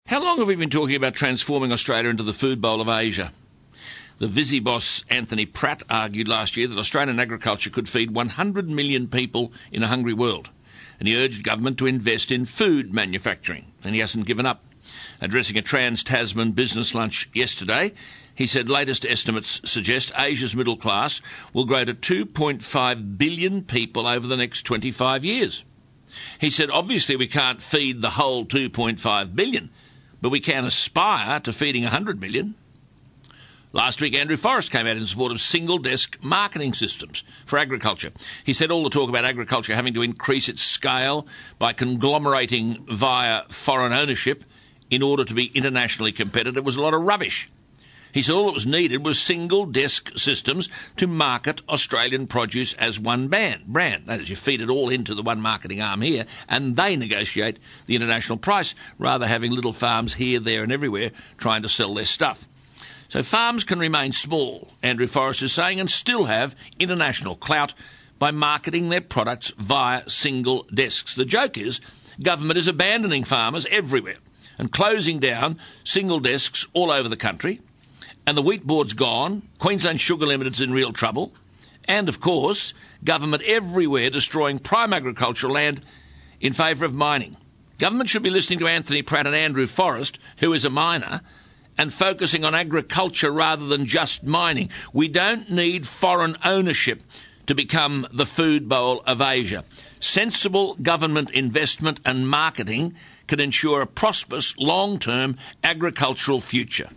How long have we been talking about transforming Australia into the food bowl of Asia? The Visy boss Anthony Pratt argued last year that Australian agriculture could feed 100 million people in a hungry world, and he urged government to invest in food manufacturing, and he hasn't given up. Addressing a Trans-Tasman business lunch yesterday, he said latest estimates suggest Asia's middle class will grow to 2.5 billion people over the next 25 years. He said obviously we can't feed the whole 2.5 billion, but we can aspire to feeding 100 million. Last week, Andrew Forrest came out in support of single-desk marketing systems for agriculture. He said all the talk about agriculture having to increase its scale by conglomerating via foreign ownership in order to be internationally competitive was a lot of rubbish. He said all that was needed was single-desk systems to market Australian produce as one brand. That is, you feed it all into the one marketing arm here, and they negotiate the international price, rather having little farms here, there and everywhere trying to sell their stuff. So farms can remain small, Andrew Forrest is saying, and still have international clout by marketing their products via single desks. The joke is government is abandoning farmers everywhere and closing down single desks all over the country, and the wheat board's gone, Queensland Sugar Limited's in real trouble, and, of course, government everywhere destroying prime agricultural land in favour of mining. Government should be listening to Anthony Pratt and Andrew Forrest, who is a miner, and focusing on agriculture rather than just mining. We don't need foreign ownership to become the food bowl of Asia. Sensible government investment and marketing can ensure a prosperous long-term agricultural future.